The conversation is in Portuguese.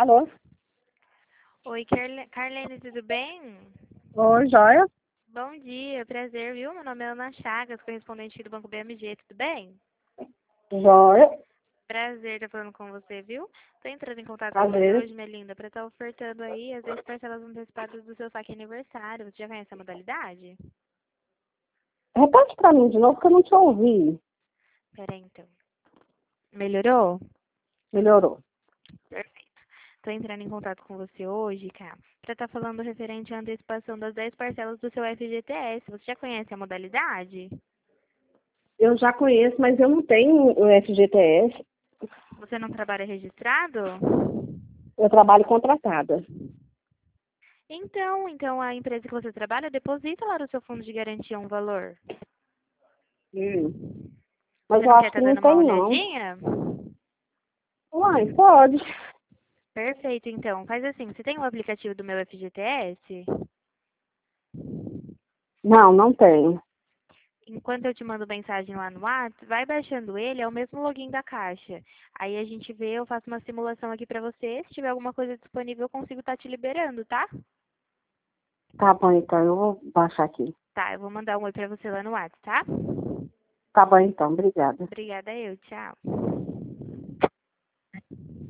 Alô? Oi, Carlene, tudo bem? Oi, joia? Bom dia, prazer, viu? Meu nome é Ana Chagas, correspondente do Banco BMG, tudo bem? Joia? Prazer estar falando com você, viu? Tô entrando em contato com você Prazer. hoje, minha linda, para estar ofertando aí as 10 parcelas antecipadas do seu saque aniversário. Você já conhece a modalidade? Repete pra mim de novo que eu não te ouvi. Peraí, então. Melhorou? Melhorou. Perfeito. Tô entrando em contato com você hoje, cara, para estar falando referente à antecipação das 10 parcelas do seu FGTS. Você já conhece a modalidade? Eu já conheço, mas eu não tenho o FGTS. Você não trabalha registrado? Eu trabalho contratada. Então a empresa que você trabalha deposita lá no seu fundo de garantia um valor. Hum. Mas Você eu não quer acho estar que não dando uma tem, não. olhadinha? Uai, pode. Perfeito, então. Faz assim, você tem o aplicativo do meu FGTS? Não, não tenho. Enquanto eu te mando mensagem lá no WhatsApp, vai baixando ele, é o mesmo login da Caixa. Aí a gente vê, eu faço uma simulação aqui pra você. Se tiver alguma coisa disponível, eu consigo estar te liberando, tá? Tá bom, então. Eu vou baixar aqui. Tá, eu vou mandar um oi pra você lá no WhatsApp, tá? Tá bom, então. Obrigada. Obrigada eu, tchau.